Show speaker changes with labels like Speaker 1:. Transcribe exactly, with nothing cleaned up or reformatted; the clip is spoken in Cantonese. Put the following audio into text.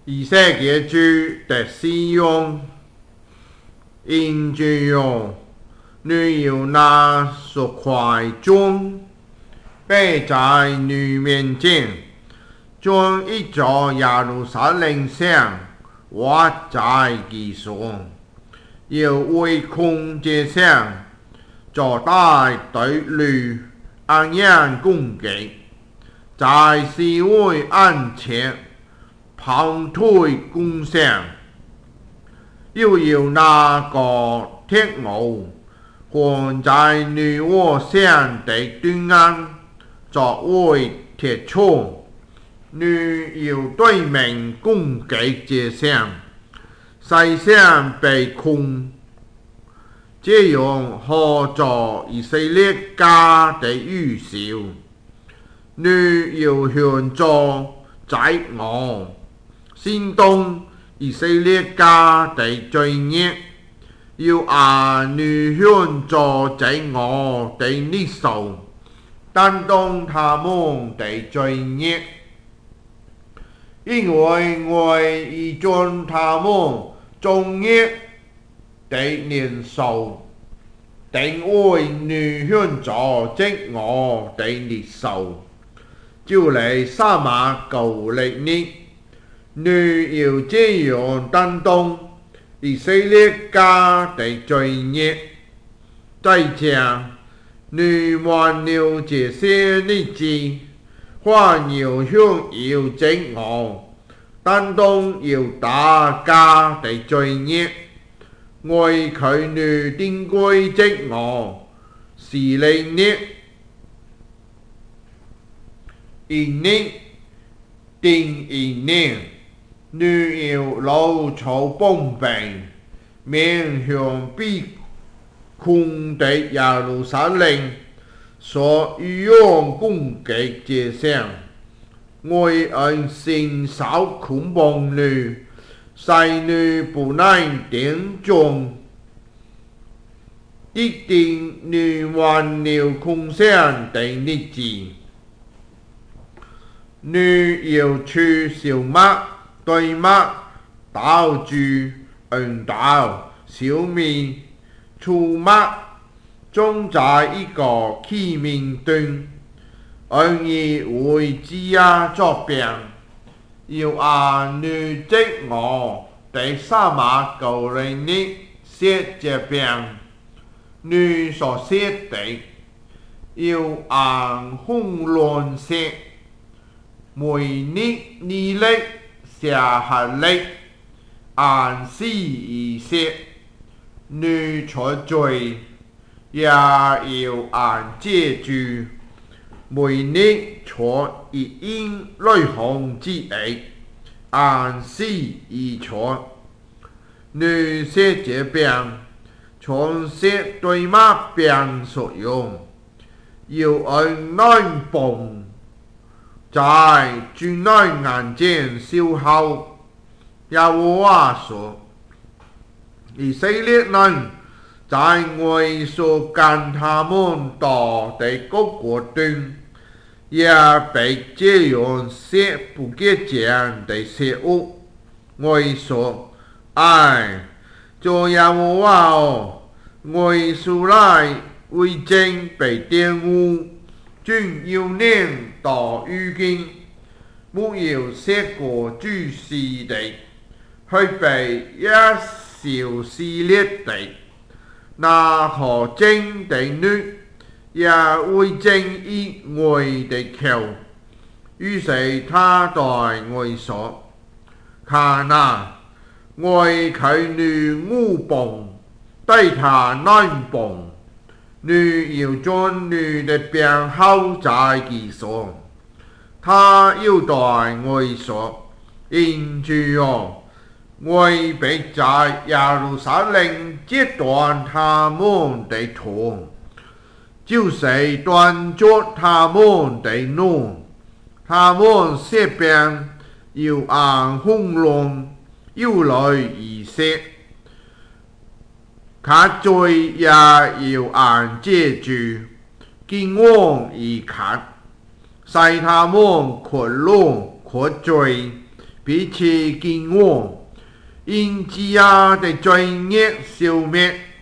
Speaker 1: 以色列主的使用，因这样，你要拿所块中，摆在你面前，将一座耶路撒冷像画在其上，要围空这像，做大对绿安然供给，在示威案前旁推供像，又要那个铁偶放在女我像的对岸，作为铁窗。你要对面供给这像，使像被空，这样合作以色列家的预兆。你要向作在我心中以色列家的罪孽，要按你向作在我的逆受，担当他们的罪孽。因为我已将他们中业的年数定为你向作在我的逆受，就嚟撒马cầu力你，你要这样担当以色列家的罪孽。再讲，你忘了这些日子，反要向要整我，担当要打家的罪孽，为佢你定规则我，是令你一年定一年，你要老草崩病，面向必空的耶路撒冷，所欲用供给这像，为按心少恐崩你，使你不能定中，一定你忘了空想的日子。你要去小麦、对麦、稻子、银豆、小米、粗麦，种在一个器皿中，按以为枝芽作饼，要按你即我的撒马cầu令你写这饼，你所写的，要按红乱写。每日你力下下力，按时而写，你错罪也要按接住，每日错一因雷洪之役，按时而错。你写这饼，从写对马饼所用，要按难泵。在主内眼前烧烤，耶和华说：以色列人在我所干他们到的各国中，也被这样些不洁净的食物。我说：哎，做耶和华哦，我素来为正被玷污。君要念到如今，沒有寫過諸事的，去被一小撕裂的，那可證的女，也會證以外的求。於是他對我說：看啊，我佢女烏蹦，對他難蹦。你要將你的病好在其上，他要對我說：因主哦，我必在耶路撒冷截斷他們的頭，就是斷絕他們的怒，他們寫病要按風浪要來而寫。他罪也要按接住，見往而看，使他們闊怒闊罪， 彼此敬我，因只啊的罪孽消灭。